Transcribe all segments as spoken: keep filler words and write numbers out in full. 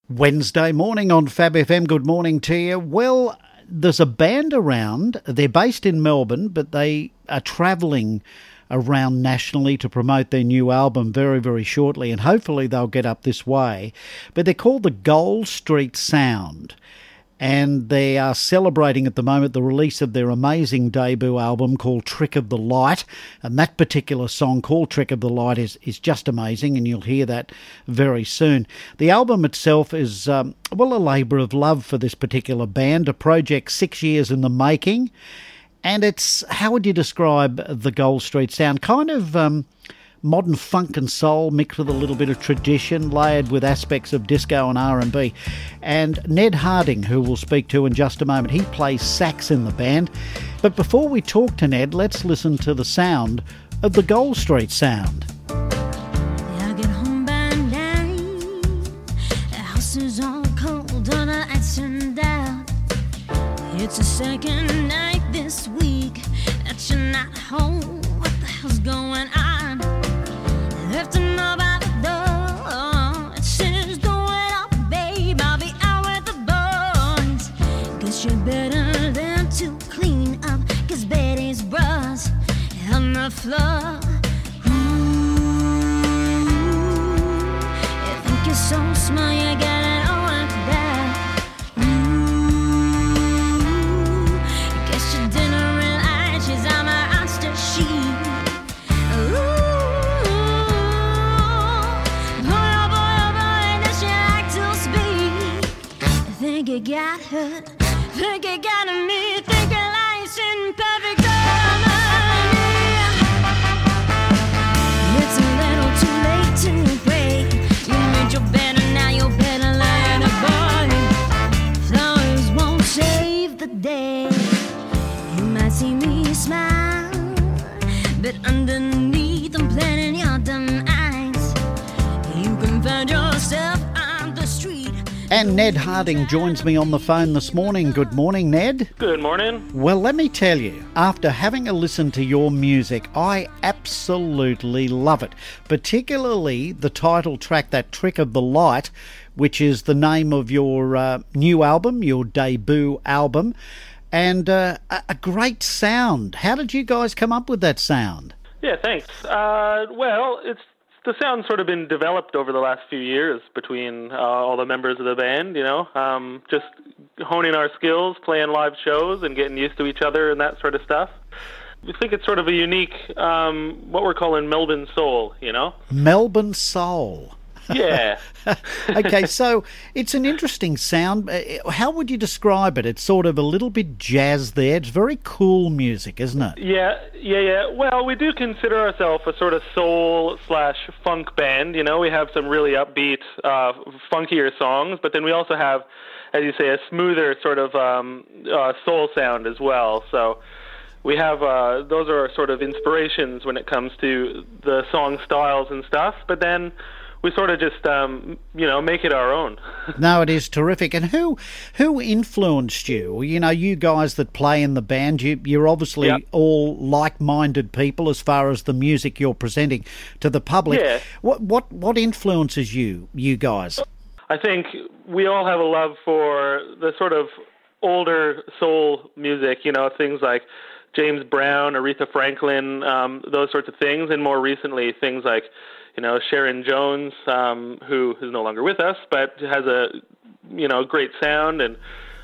Wednesday morning on Fab F M. Good morning to you. Well, there's a band around. They're based in Melbourne, but they are travelling around nationally to promote their new album very, very shortly, and hopefully they'll get up this way. But they're called the Gold Street Sound, and they are celebrating at the moment the release of their amazing debut album called Trick of the Light. And that particular song called Trick of the Light is, is just amazing, and you'll hear that very soon. The album itself is, um, well, a labour of love for this particular band, a project six years in the making. And it's, how would you describe the Gold Street Sound? Kind of um, modern funk and soul mixed with a little bit of tradition, layered with aspects of disco and R and B. And Ned Harding, who we'll speak to in just a moment, he plays sax in the band. But before we talk to Ned, let's listen to the sound of the Gold Street Sound. I get home by nine. The house is all cold on a ice and out. It's the second night this week that you're not home. What the hell's going on? Left a note by the door. It says, don't wait up, babe, I'll be out with the boys. Guess you're better than to clean up, cause Betty's bras on the floor. Ooh, you think you're so smart, you got it all like that. Ooh, guess you didn't realize she's on my roster sheet. Think you got her, think you got me, think your life's in perfect harmony. It's a little too late to pray. You made your bed and now you better learn a boy. Flowers won't save the day. You might see me smile, but underneath I'm planning your demise. You can find yourself on the street. And Ned Harding joins me on the phone this morning. Good morning, Ned. Good morning. Well, let me tell you, after having a listen to your music, I absolutely love it. Particularly the title track, that Trick of the Light, which is the name of your uh, new album, your debut album, and uh, a, a great sound. How did you guys come up with that sound? Yeah, thanks. Uh, well, it's the sound's sort of been developed over the last few years between uh, all the members of the band, you know, um, just honing our skills, playing live shows and getting used to each other and that sort of stuff. We think it's sort of a unique, um, what we're calling Melbourne soul, you know? Melbourne soul. Yeah. Okay, so it's an interesting sound. How would you describe it? It's sort of a little bit jazz there. It's very cool music, isn't it? Yeah, yeah, yeah. Well, we do consider ourselves a sort of soul slash funk band. You know, we have some really upbeat, uh, funkier songs, but then we also have, as you say, a smoother sort of um, uh, soul sound as well. So we have, uh, those are our sort of inspirations when it comes to the song styles and stuff. But then we sort of just, um, you know, make it our own. No, it is terrific. And who who influenced you? You know, you guys that play in the band, you, you're obviously Yep. all like-minded people as far as the music you're presenting to the public. Yeah. What what what influences you, you guys? I think we all have a love for the sort of older soul music, you know, things like James Brown, Aretha Franklin, um, those sorts of things, and more recently things like, you know, Sharon Jones, um, who is no longer with us, but has a, you know, great sound. And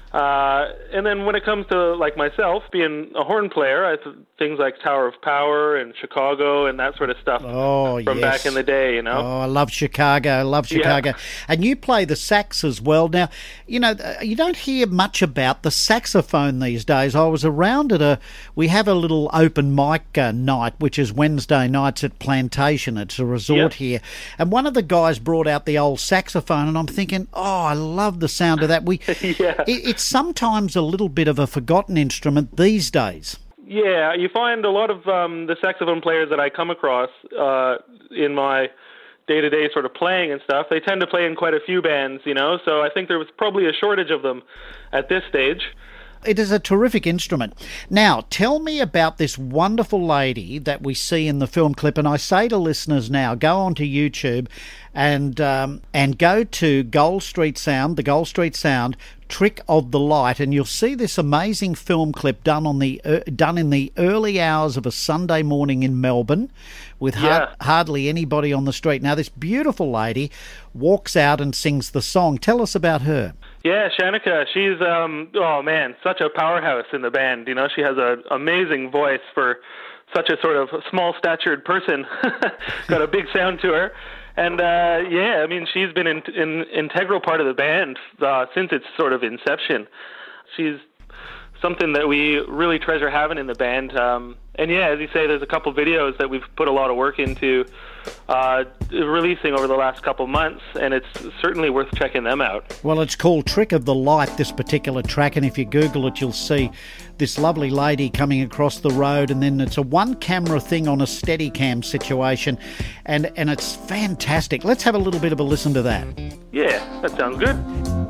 uh, and then when it comes to, like myself, being a horn player, I th- things like Tower of Power and Chicago and that sort of stuff Oh, from yes. back in the day, you know. Oh, I love Chicago. I love Chicago. Yeah. And you play the sax as well. Now, you know, you don't hear much about the saxophone these days. I was around at a, we have a little open mic uh, night, which is Wednesday nights at Plantation. It's a resort Yep. here. And one of the guys brought out the old saxophone, and I'm thinking, oh, I love the sound of that. We, Yeah. it, it's sometimes a little bit of a forgotten instrument these days. Yeah, you find a lot of um, the saxophone players that I come across uh, in my day-to-day sort of playing and stuff, they tend to play in quite a few bands, you know, so I think there was probably a shortage of them at this stage. It is a terrific instrument. Now, tell me about this wonderful lady that we see in the film clip. And I say to listeners now, go onto YouTube and um, and go to Gold Street Sound, the Gold Street Sound Trick of the Light, and you'll see this amazing film clip done on the uh, done in the early hours of a Sunday morning in Melbourne, with Yeah. har- hardly anybody on the street. Now, this beautiful lady walks out and sings the song. Tell us about her. Yeah, Shanika, she's, um, oh man, such a powerhouse in the band. You know, she has an amazing voice for such a sort of small-statured person. Got a big sound to her. And, uh, yeah, I mean, she's been an in, integral part of the band uh, since its sort of inception. She's something that we really treasure having in the band. Um, and, yeah, as you say, there's a couple videos that we've put a lot of work into uh, releasing over the last couple months, and it's certainly worth checking them out. Well, it's called Trick of the Light, this particular track, and if you Google it, you'll see this lovely lady coming across the road, and then it's a one-camera thing on a Steadicam situation, and, and it's fantastic. Let's have a little bit of a listen to that. Yeah, that sounds good.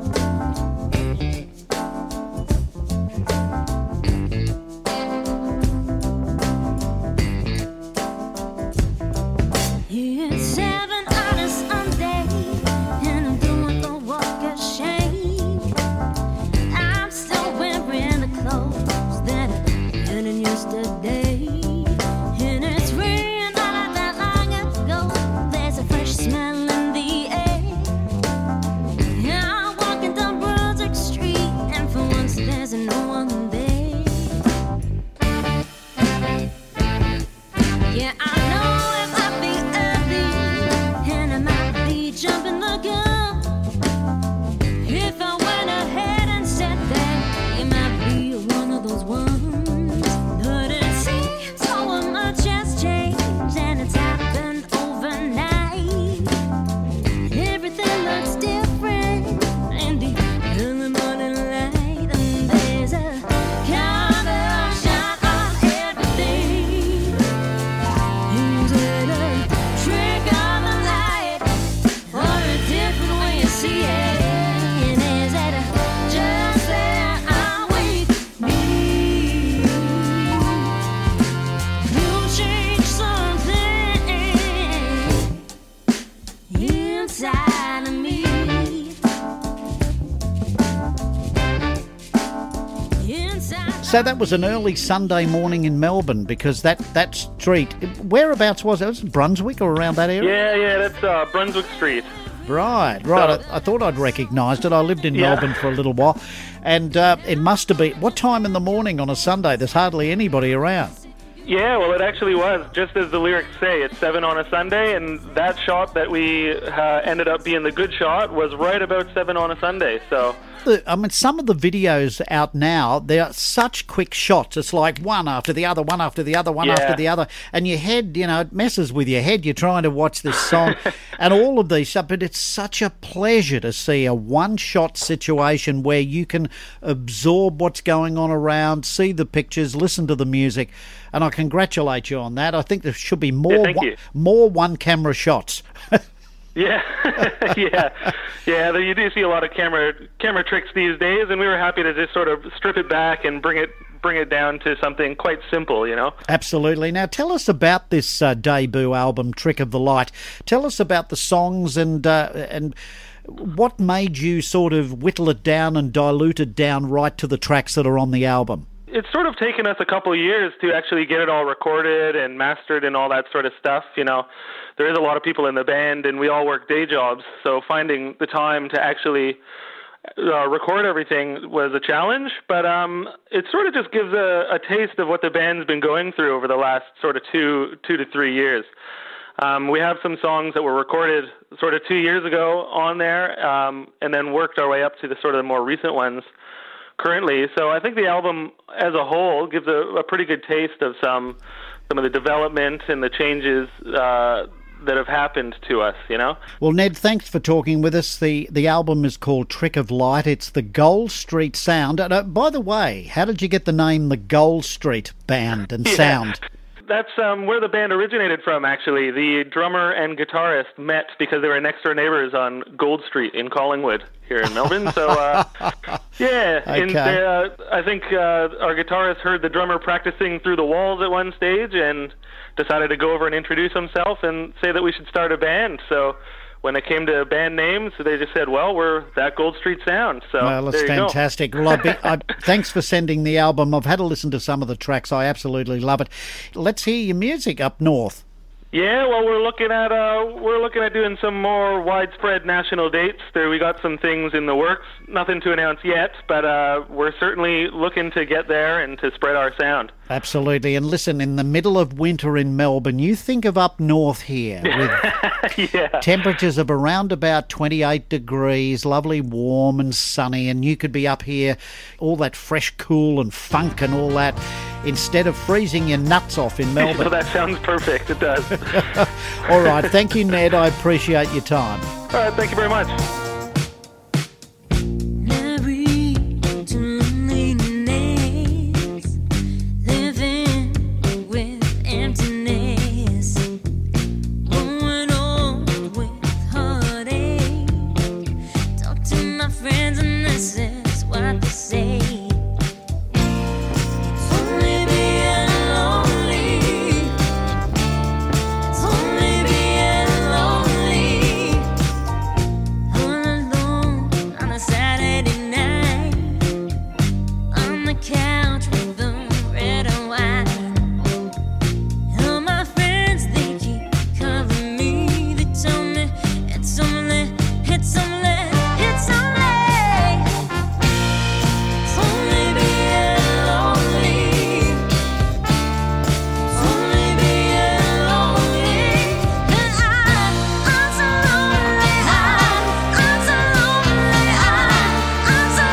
It's seven on a Sunday, and I'm doing the walk of shame. I'm still wearing the clothes that I didn't yesterday, and it's rain not that long ago. There's a fresh smell in the air. I'm walking down Brunswick Street, and for once there's no one there. Yeah, I know it might be early, and I might be jumping the gun. If I went ahead and said that, you might be one of those ones. But it seems so much has changed, and it's happened overnight. Everything looks different in the early morning light, and there's a kind of shine on everything. Is it a trick of the light, or a different way you see it? And is it just there I'm with me? You change something inside of me. Inside. So that was an early Sunday morning in Melbourne, because that, that street, whereabouts was it? Was it Brunswick or around that area? Yeah, yeah, that's uh, Brunswick Street. Right, right. So- I, I thought I'd recognised it. I lived in Yeah. Melbourne for a little while, and uh, it must have been, what time in the morning on a Sunday? There's hardly anybody around. Yeah, well, it actually was, just as the lyrics say. It's seven on a Sunday, and that shot that we uh, ended up being the good shot was right about seven on a Sunday, so... The- I mean, some of the videos out now, they're such quick shots. It's like one after the other, one after the other, one Yeah. after the other. And your head, you know, it messes with your head. You're trying to watch this song and all of these stuff. But it's such a pleasure to see a one-shot situation where you can absorb what's going on around, see the pictures, listen to the music. And I congratulate you on that. I think there should be more, thank one, you. more one-camera shots. Yeah, yeah, yeah. You do see a lot of camera camera tricks these days, and we were happy to just sort of strip it back and bring it bring it down to something quite simple, you know. Absolutely. Now, tell us about this uh, debut album, Trick of the Light. Tell us about the songs and uh, and what made you sort of whittle it down and dilute it down right to the tracks that are on the album. It's sort of taken us a couple of years to actually get it all recorded and mastered and all that sort of stuff. You know, there is a lot of people in the band, and we all work day jobs, so finding the time to actually uh, record everything was a challenge. But um, it sort of just gives a, a taste of what the band's been going through over the last sort of two two to three years. Um, we have some songs that were recorded sort of two years ago on there, um, and then worked our way up to the sort of the more recent ones currently. So I think the album as a whole gives a, a pretty good taste of some some of the development and the changes uh, that have happened to us, you know? Well, Ned, thanks for talking with us. The the album is called Trick of Light. It's the Gold Street Sound. And, uh, by the way, how did you get the name the Gold Street Band and Yeah. Sound? That's um, where the band originated from, actually. The drummer and guitarist met because they were next door neighbors on Gold Street in Collingwood. here in Melbourne. So, uh, yeah, Okay. and uh, I think uh, our guitarist heard the drummer practicing through the walls at one stage and decided to go over and introduce himself and say that we should start a band. So when it came to band names, they just said, well, we're That Gold Street Sound. So Well, that's there you go. fantastic. Well, I've been, I, thanks for sending the album. I've had a listen to some of the tracks. I absolutely love it. Let's hear your music up north. Yeah, well, we're looking at uh, we're looking at doing some more widespread national dates. There, we got some things in the works. Nothing to announce yet, but uh, we're certainly looking to get there and to spread our sound. Absolutely. And listen, in the middle of winter in Melbourne, you think of up north here with Yeah. temperatures of around about twenty-eight degrees, lovely, warm and sunny, and you could be up here, all that fresh cool and funk and all that, instead of freezing your nuts off in Melbourne. So that sounds perfect. It does. All right. Thank you, Ned. I appreciate your time. All right. Thank you very much. Married to loneliness, living with emptiness, growing old with heartache. Talk to my friends and this is what they say. It's only being lonely. It's only being lonely. All alone on a Saturday night, on the couch with the red and white. All my friends, they keep calling me. They tell me it's only, it's only, it's only, it's only being lonely. It's only being lonely. And I, I'm so lonely. I, I'm so lonely. I, I'm so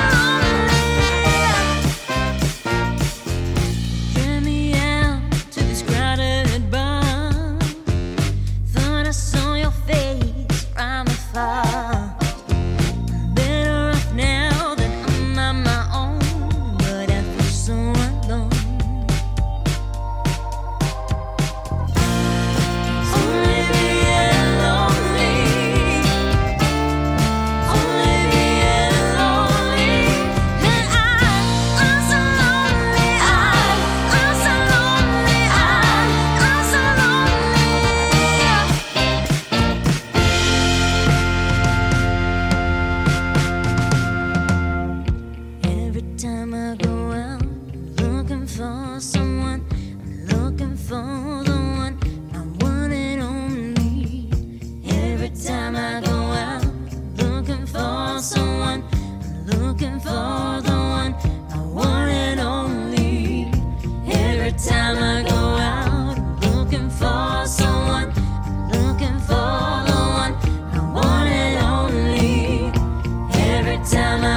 lonely. Get me out to this crowded bar. Thought I saw your face from afar. I'm better off now that I'm on my own, but I feel so alone. Only being lonely. Only being lonely. And I, I'm so lonely. I, I'm so lonely. I, I'm so lonely. Every time I go out, looking for someone, I'm looking for the one, my one and only. Every time I go out, looking for someone, I'm looking for the one, my one and only. Every time I go out, looking for someone, I'm looking for the one, my one and only. Every time I